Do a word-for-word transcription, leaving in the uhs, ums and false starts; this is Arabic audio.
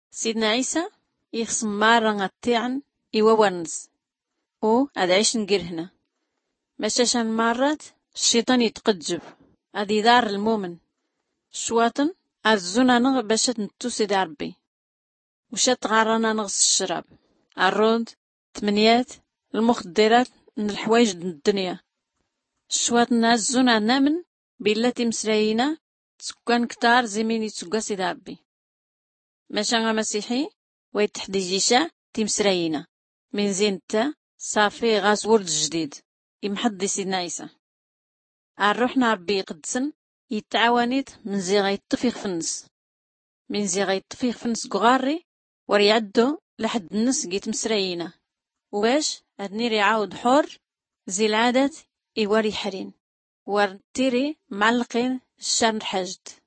سيدنا عيسى يخصم مارا غطيعن إيوا ورنس او أدعيش نجير هنا مشاشان مرات الشيطان يتقجب أدي دار المؤمن شواطن أرزونا نغ باشا نتو سيدي ربي وشات غارانا نغس الشراب الرود تمنيات المخدرات من الحوايج الدنيا شواطن أرزونا نامن بلاتي مسراينا تسكان كتار زمين يتسقى سيدي ربي ماشا مسيحي ويتحديجيشا تيمسراينا من زينتا صافي غاز ورد جديد يمحضي سيدنا عيسى الروحنا ربي يقدسن يتعاونيت من زي غيطفيخ فنس من زي غيطفيخ فنس قغاري وريعدو لحد النس جيت مسراينا واش ادني يعاود حور زي العادات يوري حرين ورتيري معلقين الشر حاجد